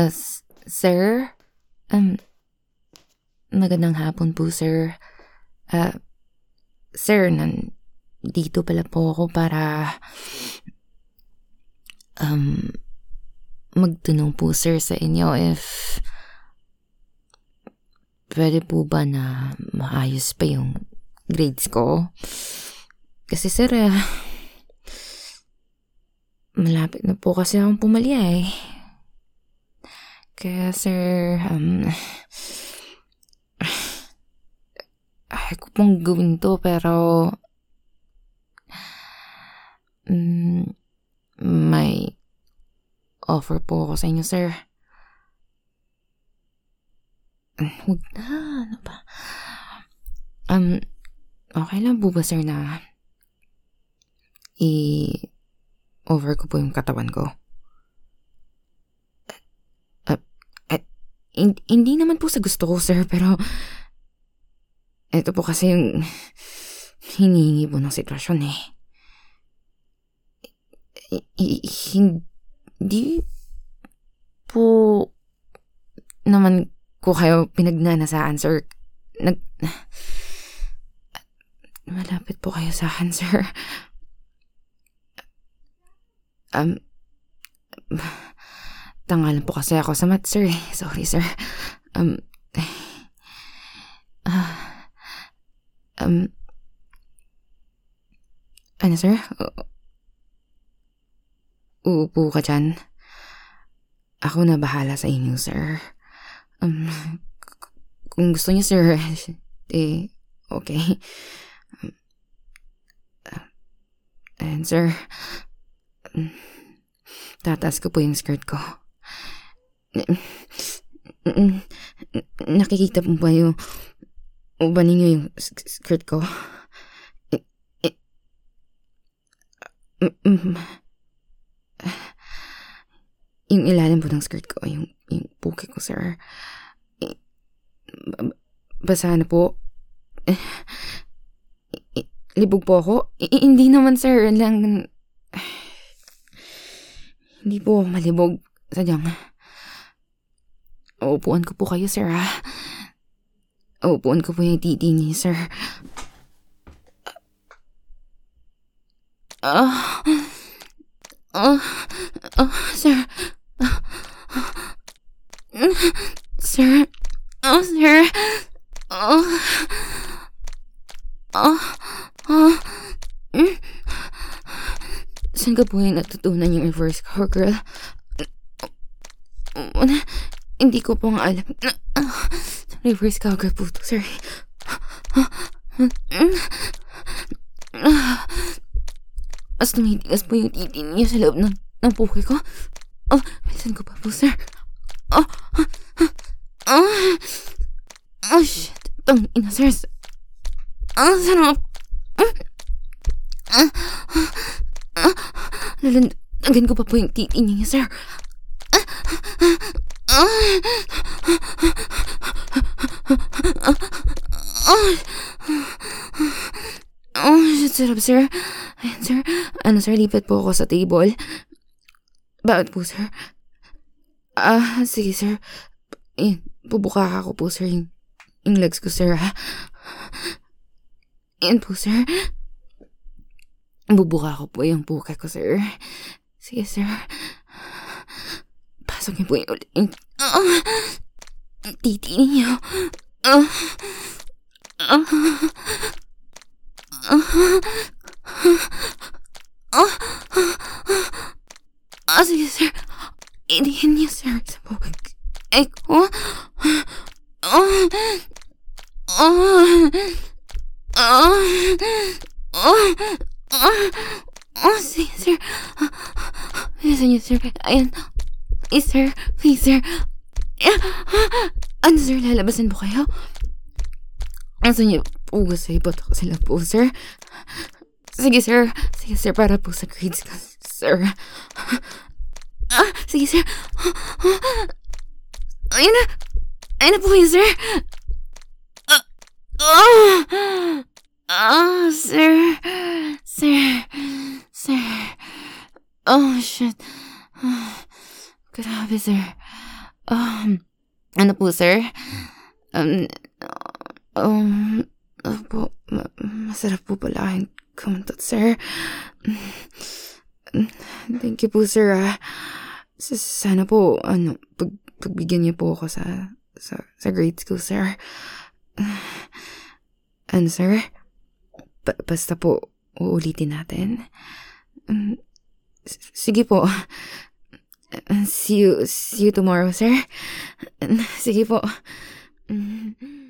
Sir? Magandang hapon po, sir. Sir, dito pala po ako para magtanong po, sir, sa inyo if pwede po ba na maayos pa yung grades ko? Kasi, sir, malapit na po kasi akong pumalya eh. Kaya, sir, ayaw ko pong gawin to, pero may offer po ako sa inyo, sir. Huwag na, ano ba? Okay lang po ba, sir, na i-over ko po yung katawan ko? Hindi naman po sa gusto ko, sir, pero ito po kasi yung hinihingi po ng sitwasyon eh. Hindi po naman ko kayo pinagnanasaan, sir. Malapit po kayo sa akin, sir. Tangalan po kasi ako sa math, sir. Sorry, sir. Ano, sir? Uupo ka dyan. Ako na bahala sa inyo, sir. Kung gusto niyo, sir, okay. And, sir, tataas ko po yung skirt ko. Nakikita po ba yung uban ninyo yung skirt ko? Yung ilalim po ng skirt ko, yung puke ko, sir. Basa na po. Libog po ako? Hindi naman, sir. Hindi po malibog. Sadyang, uupuan ko po kayo, sir, ha? Uupuan ko po yung titi niyo, sir. Sir. Sir. Sir. Saan ka po yung natutunan yung reverse cowgirl? Hindi ko po nga alam. Reverse cowgirl po to, sir. Mas tumitigas po yung titi niya sa loob ng puke ko. Bilisan ko pa po, sir. Shit. Tang ina, sir. Sarap. Lalandagan ko pa po yung titi niya, sir. Shit, sarap, sir. Ayan, sir. Sir, lipat po ako sa table. Bakit po, sir? Sige, sir. Ayan, bubuka ako po, sir, yung legs ko, sir, ha? Ayan po, sir. Bubuka ko po yung puke ko, sir. Sige, sir. Pasok niyo po yung titi niyo. Sige, sir. Inihin niyo, sir, sa puke ko. Sige, sir. Bilisan niyo, sir. Ayan. Sir, please, sir. Sir, lalabasan po kayo? Saan niyo po gusto ipatok sila po, sir? Sige, sir. Sige, sir, para po sa grades ko, sir. Sige, sir. Ayun na. Ayun na po kayo, sir. Sir. Shit. Grabe, sir. Ano po, sir? Um, Masarap po pala kayong kumuntot, sir. Thank you po, sir. Sana po, pagbigyan niyo po ako sa grades ko, sir. Ano, sir? Basta po, uulitin natin. Sige po. See you tomorrow, sir. Sige po.